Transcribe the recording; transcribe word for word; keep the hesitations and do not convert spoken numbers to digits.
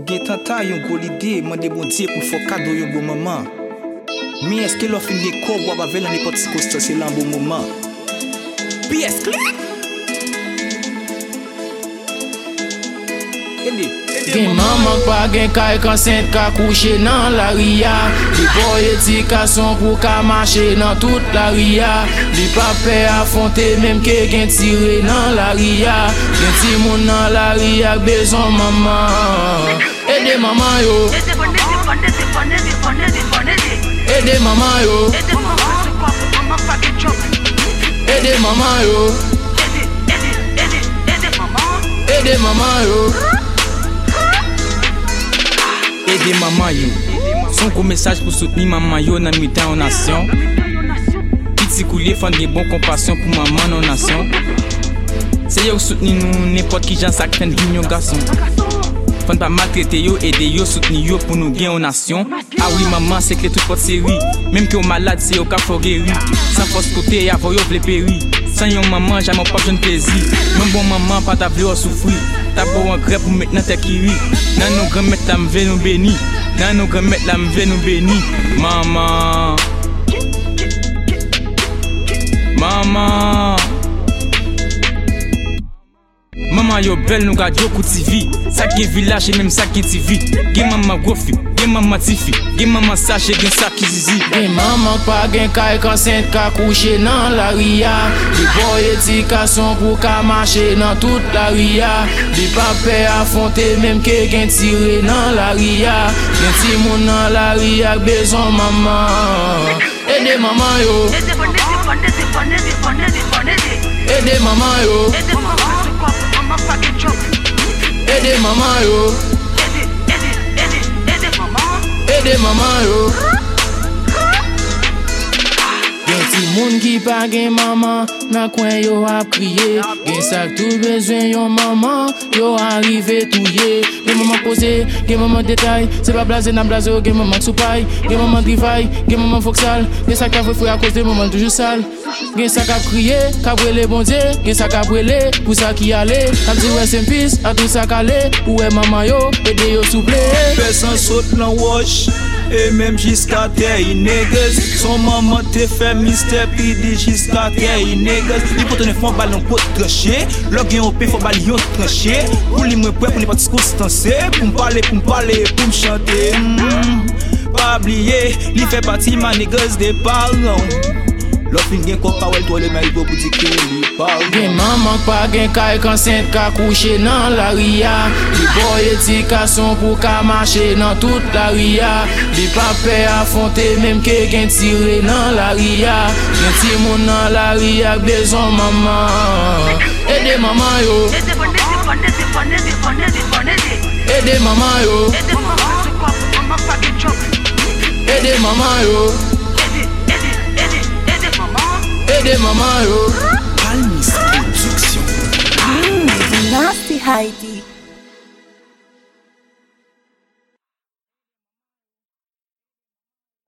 Gen tanta yon gros l'idée, mande bon Dieu pour faire cadeau yon bon maman. Mais est-ce que l'offre de corps ou avec n'importe quoi c'est là un bon moment? Puis est-ce que Gen maman pa gen kay consent ka coucher dans la ria. Li boy éducation pour ka marcher dans toute la ria. Li pa pè affronter même que gen tiré dans la ria. Gen ti moun dans la ria besoin maman. Aide maman yo. Aide maman yo. Aide maman yo. Aide maman yo. Aider maman yo. Son gros message pour soutenir maman yo dans mi-temps en nation. Petit coulier font des bonnes compassion pour maman en nation. C'est yo soutenir nous n'importe qui gens ça fait une garçon. Font pas maltraiter yo, aider yo, soutenir yo pour nous gagner en nation. Ah oui maman c'est que toute votre série. Même que malade c'est yo qu'a faut guérir. Sans force côté avant yo vle périr. Sans yon maman jamais pas jeune plaisir. Même bon maman pas ta vle souffrir. Ta bon regret pour maintenant te kiri. Nan nou grand mette la m've nous béni. Nan nou grand mette la m've nous béni. Maman. Maman. Maman yo belle nous gade yo kou T V. Ça qui village et même ça qui T V. Gen maman gros fi, gen maman tifi, gen maman sachet, gen ça qui zizi. Gen maman pa gen kay consent ka coucher dans la ria. Li boy éducation pour ka marcher dans toute la ria. Li pa pè affronter même que gen tiré dans la ria. Gen ti moun dans la ria besoin maman. Aide maman yo. Aide maman yo. Aide maman yo. Aide maman yo. Gen ti moun ki pa gen maman, nan kwen yo ap kriye. Gen sak tout besoin yon maman, yo arrive touye. Gen maman pose, gen maman détail, c'est pas blasé nan blazo, gen maman soupay, gen maman grivay, gen maman foksal. Gen sak ka fouy à cause de maman toujours sale. Gen sak ap kriye, ka brele bon Dieu, gen sak ap brele, pour ça qui allait. Ap di rest in peace, a tout ça calé, ou maman yo, aide yo souple. Personne saute dans wash. Et même jusqu'à terre, il négoce. Son maman te fait mystère, puis dit jusqu'à terre, il négoce. Il faut tenir fond ballon pour trancher. L'og yon paix, faut ballon trancher. Pour lui, moi, prêt pour ne pas circonstancer. Pour me parler, pour me parler, pour me chanter. Mm. Pas oublier, il fait partie ma négoce des parents. L'offre gen ko pa wel to le mari go pour dire que li parle. Gen maman pa gen kay consent ka coucher dans la ria. Li boy éducation pour ka marcher dans toute la ria. Li pa pè affronter même que gen tiré dans la ria. Gen ti moun dans la ria besoin maman. Aide maman yo. Aide maman yo. Aide maman yo. Aide maman yo. Palmis Production. Nasty Heidi.